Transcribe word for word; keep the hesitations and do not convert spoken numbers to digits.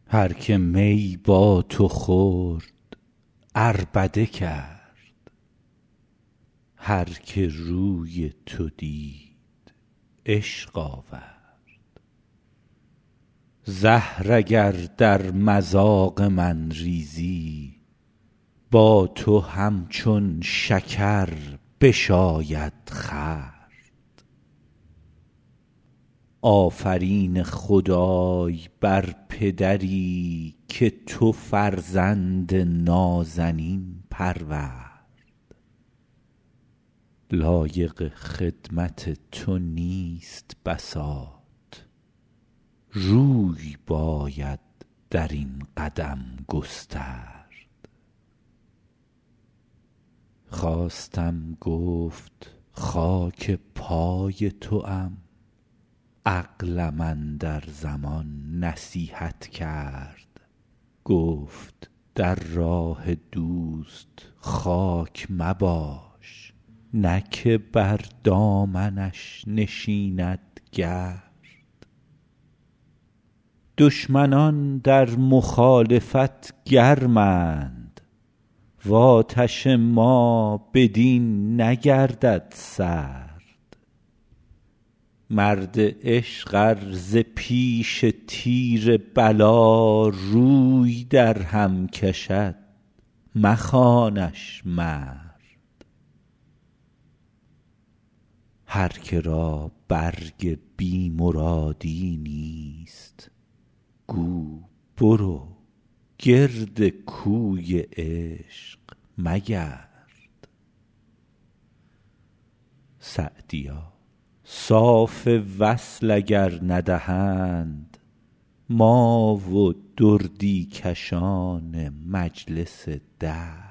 هر که می با تو خورد عربده کرد، هر که روی تو دید عشق آورد. زهر اگر در مذاق من ریزی، با تو همچون شکر بشاید خورد. آفرین خدای بر پدری که تو فرزند نازنین پرورد. لایق خدمت تو نیست بساط، روی باید در این قدم گسترد. خواستم گفت خاک پای توام، عقلم اندر زمان نصیحت کرد. گفت در راه دوست خاک مباش، نه که بر دامنش نشیند گرد. دشمنان در مخالفت گرمند، و آتش ما بدین نگردد سرد. مرد عشق ار ز پیش تیر بلا روی در هم کشد، مخوانش مرد. هر که را برگ بی مرادی نیست، گو برو گرد کوی عشق مگرد. سعدیا صاف وصل اگر ندهند، ما و دردی کشان مجلس درد.